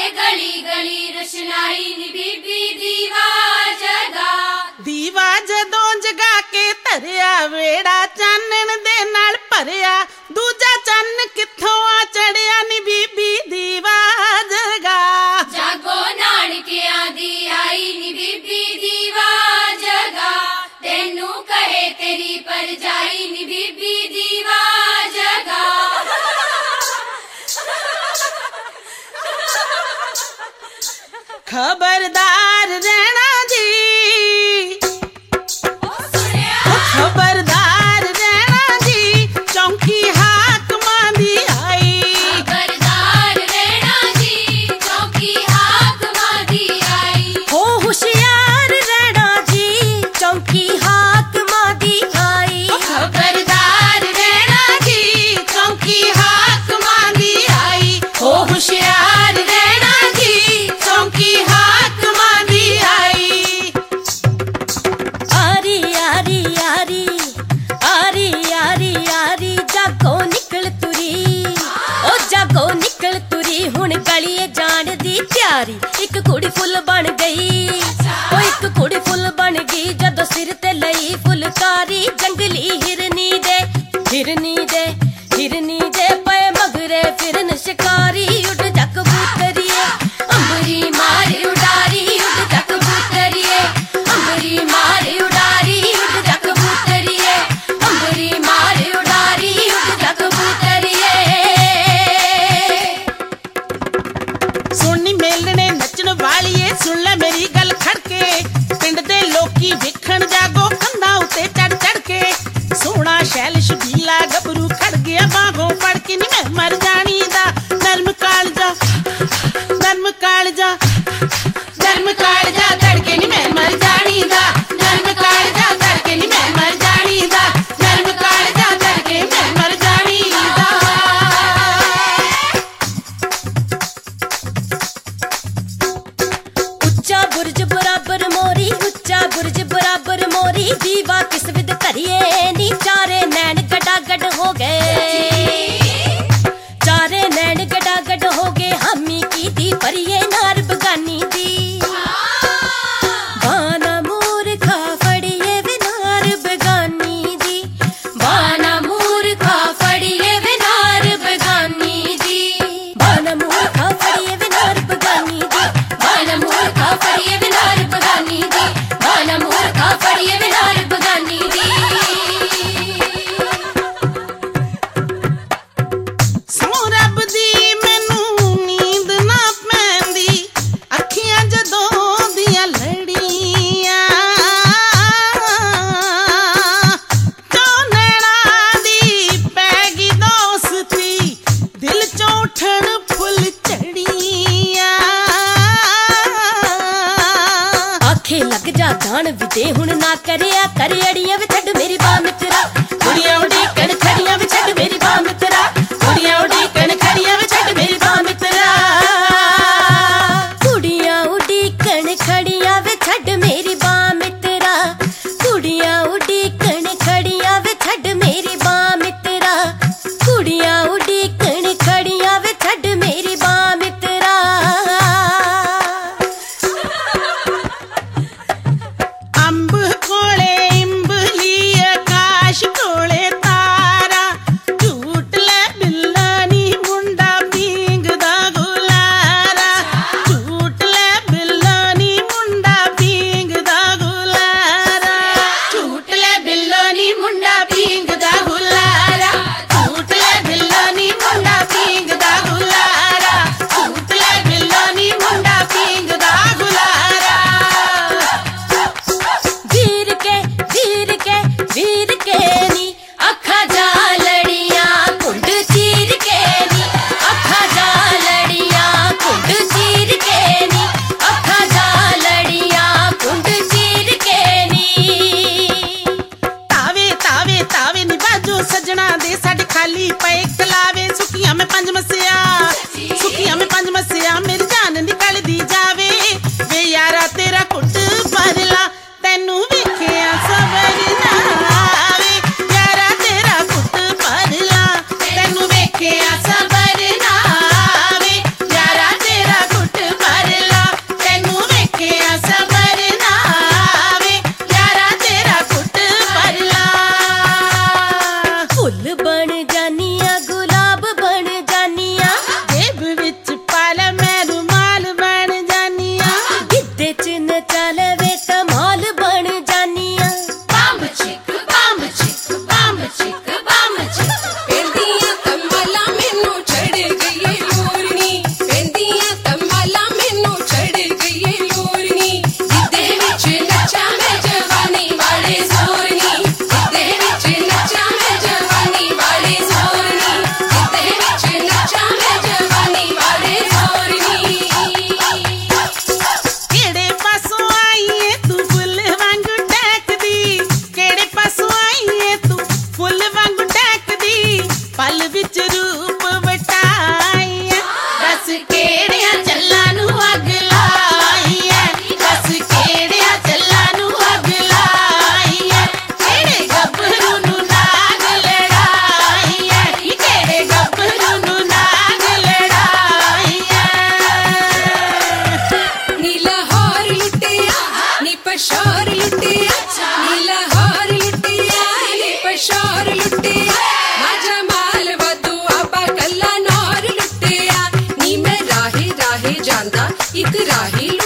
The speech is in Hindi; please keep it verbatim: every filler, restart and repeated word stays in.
गली गली रशनाई नी बीबी दीवा जगा दीवा जदों जगा के धरिया वेड़ा चानण दे नाल भरिया दूजा चन्न कित्थों आ चढ़िया नी बीबी दीवा जगा जागो नानकियां दी आई नी बीबी दीवा जगा तेनू कहे तेरी परजाई नी बीबी दीवा जगा खबरदार रहना जी खबरदार रहना जी चौकी हाकमां दी आई खबरदार रहना जी चौकी हाकमां दी आई हो होशियार रहना जी चौकी हाकमां दी आई खबरदार रहना जी चौकी हाकमां दी आई हो होशियार रहना जी चौकी हाकमां दी आई आरी आरी आरी आरी आरी आरी जागो निकल तुरी ओ जागो निकल तुरी हुण गलिए जान दी त्यारी एक कुड़ी फुल बन गई ओ एक कुड़ी फुल बन गई जदों सिर ते लई फुलकारी जंगली हिरनी दे हिरनी दे हिरनी दे पे मगरे फिरन शिकारी उड़ जा कबूतरिए अंबरी मारे उडारी उड़ जा कबूतरिए अंबरी मारे उडारी उड़ जा कबूतरिए अंबरी मारे उडारी उड़ जा कबूतरिए सुननी मेलने नचन वालीए सुन ले मेरी गल खड़के पिंड दे लोकी विखण जागो कंधा उते चढ़ चढ़ के सोना शैल शबीला गबरू खड़ गया बाहों फड़ के नी मैं मर जानी दा नरम कालजा नरम कालजा नरम कालजा तड़के नी मैं मर जानी दा नरम कालजा तड़के नी मैं मर जानी दा नरम कालजा तड़के मैं मर जानी दा उच्चा बुर्ज बराबर मोरी उच्चा बुर्ज बराबर मोरी दीवा किस विद करिए नी चारे नैन गडागड हो गए चारे नैन गडागड हो गए हामी की दी परिए नार बगानी दी बाना मूर्खा फड़िए विनार बगानी दी बाना मूर्खा फड़िए विनार बगानी दी बाना मूर्खा फड़िए विनार बगानी दी बाना मूर्खा फड़िए विनार बगानी दी बाना मूर्खा फड़िए विनार बगानी दी सो रब दी मैनू नींद ना पैंदी अखियां जदों दियां लड़ियां चो नैना दी पै गई दोस्ती दिल चों उठण फुल चढ़ियां आखे लग जा दान विदे हुण ना करया कर अड़ियां वे छड़ मेरी बा मित्रा कुड़ियां उड़ीकण खड़ियां वे छड़ मेरी बा मित्रा कुड़ियां उड़ीकण खड़ियां वे छड़ मेरी बा मित्रा कुड़ियां उड़ीकण खड़ियां वे छड़ मेरी बा मित्रा कुड़ियां उड़ीकण खड़ियां वे छड़ मेरी बा मित्रा कुड़ियां उड़ीकण खड़ियां वे छड़ मेरी बा मित्रा अंब कोले इम्बली काल केड़िया चल्ला नू अग लाई है, दस केड़िया चल्ला नू अग लाई है, केड़े गभरू नू नाग लड़ाई है, केड़े गभरू नू नाग लड़ाई है। नी लाहौर लुटिया नी पशौर लुटिया, नी लाहौर लुटिया नी पशौर लुटिया, माझा माल वधू आपा कल्ला नौर लुटिया, नी मैं राहे राहे जांदा इक राही